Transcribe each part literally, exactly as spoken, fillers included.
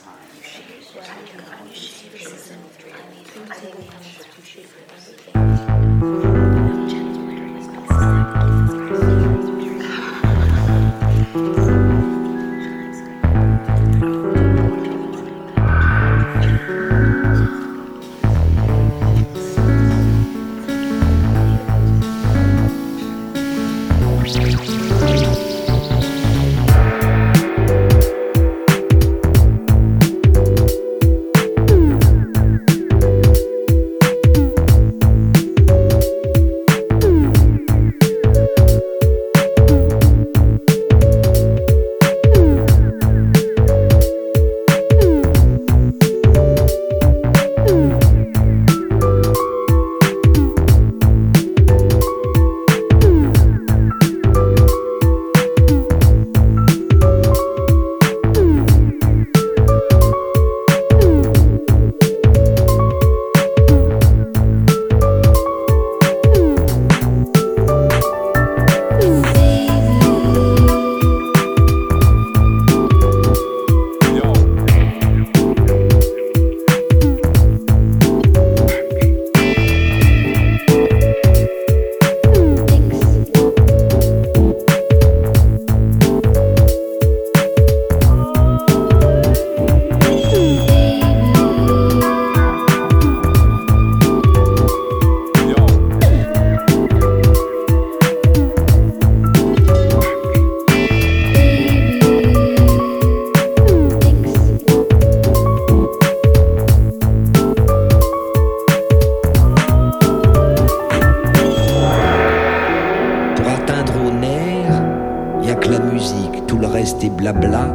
rester blabla.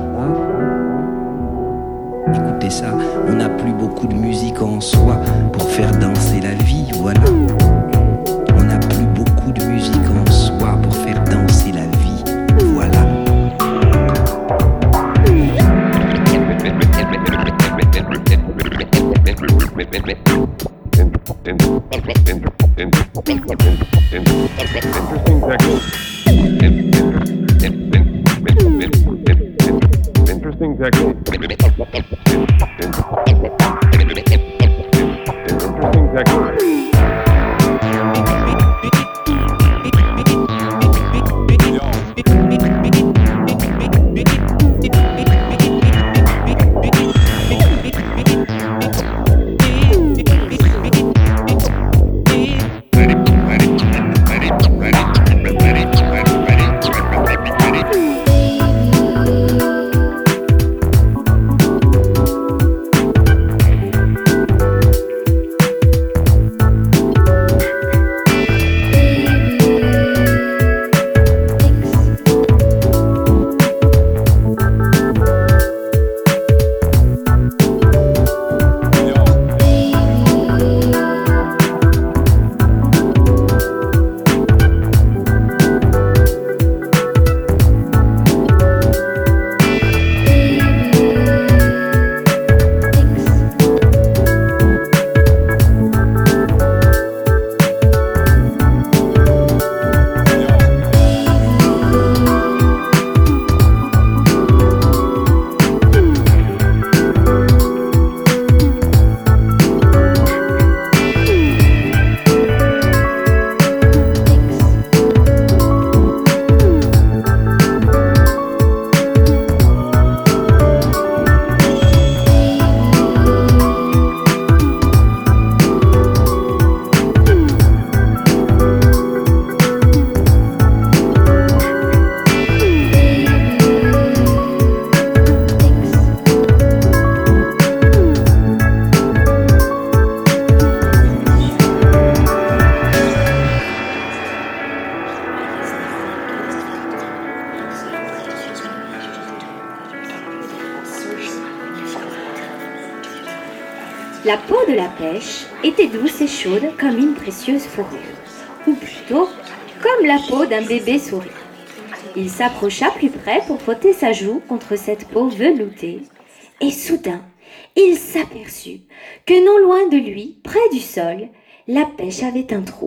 Écoutez ça, on n'a plus beaucoup de musique en soi pour faire danser la vie, voilà. On n'a plus beaucoup de musique en soi pour faire danser la vie, voilà. Interesting technique. Interesting technique. La peau de la pêche était douce et chaude comme une précieuse fourrure, ou plutôt comme la peau d'un bébé souris. Il s'approcha plus près pour frotter sa joue contre cette peau veloutée, et soudain, il s'aperçut que non loin de lui, près du sol, la pêche avait un trou.